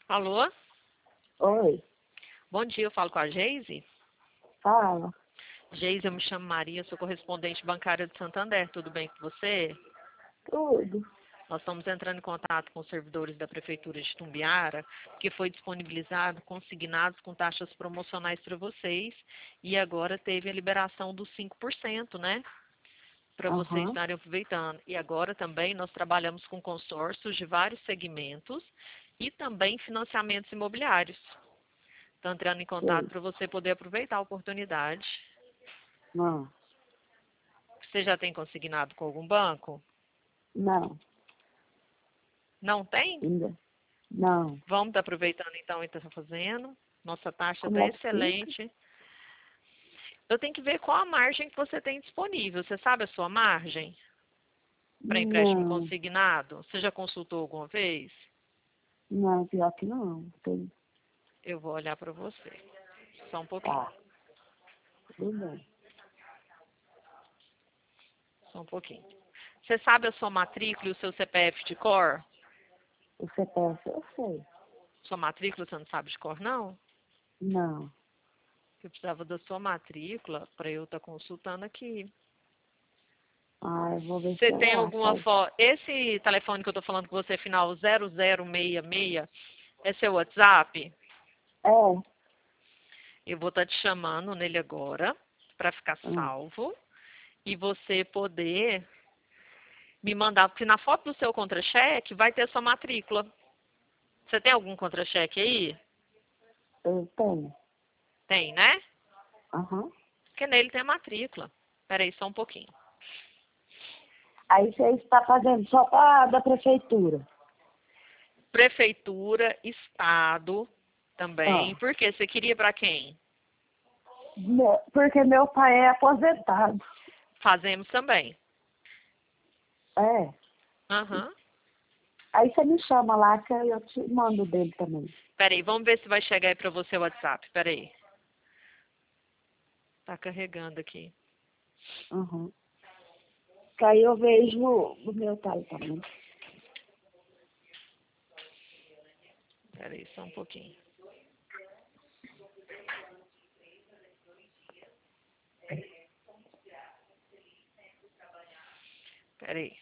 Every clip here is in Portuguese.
Alô? Oi, Bom dia, eu falo com a Geise. fala. Geise, eu me chamo Maria, sou correspondente bancária de Santander. Tudo bem com você? Tudo. Nós estamos entrando em contato com os servidores da Prefeitura de Tumbiara, que foi disponibilizado consignados com taxas promocionais para vocês e agora teve a liberação dos 5%, né? Para vocês Aham. estarem aproveitando. E agora também nós trabalhamos com consórcios de vários segmentos e também financiamentos imobiliários. Estou entrando em contato Sei. para você poder aproveitar a oportunidade. Não. Você já tem consignado com algum banco? Não. Não tem? Ainda. Não. Vamos estar aproveitando então e está fazendo. Nossa taxa Como está é que fica? excelente. Eu tenho que ver qual a margem que você tem disponível. Você sabe a sua margem para empréstimo Não. consignado? Você já consultou alguma vez? Não, pior que não. Tem. Eu vou olhar para você. Só um pouquinho. Tá. Tudo bem. Só um pouquinho. Você sabe a sua matrícula e o seu CPF de cor? O CPF eu sei. Sua matrícula você não sabe de cor, não? Não. Eu precisava da sua matrícula para eu estar consultando aqui. Ah, eu vou ver se Você eu tem acho. alguma foto? Esse telefone que eu estou falando com você, final 0066, é seu WhatsApp? É. Eu vou estar te chamando nele agora para ficar Hum. salvo e você poder me mandar, porque na foto do seu contra-cheque vai ter sua matrícula. Você tem algum contra-cheque aí? Eu tenho. Tem, né? Aham. Porque nele tem a matrícula. Espera aí só um pouquinho. Aí você está fazendo só da prefeitura. Prefeitura, Estado também. Ah. Por quê? Você queria para quem? Porque meu pai é aposentado. Fazemos também. É. Aham. Aí você me chama lá que eu te mando dele também. Espera aí, vamos ver se vai chegar aí para você o WhatsApp. Espera aí. Tá carregando aqui. Uhum. Que aí eu vejo o meu pai também. Espera aí só um pouquinho. Espera aí.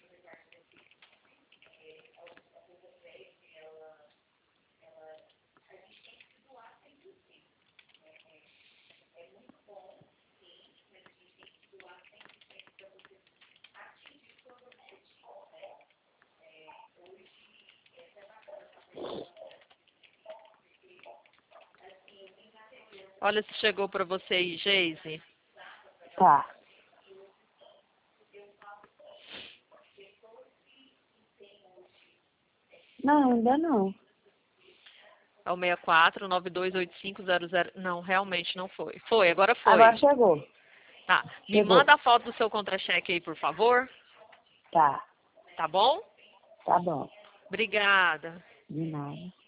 Olha se chegou para você aí, Geise. Tá. Não, ainda não. É o 64-928500. Não, realmente não foi. Foi, agora Agora foi. chegou. Tá. Me Chegou. manda a foto do seu contra-cheque aí, por favor. Tá. Tá bom? Tá bom. Obrigada. De nada.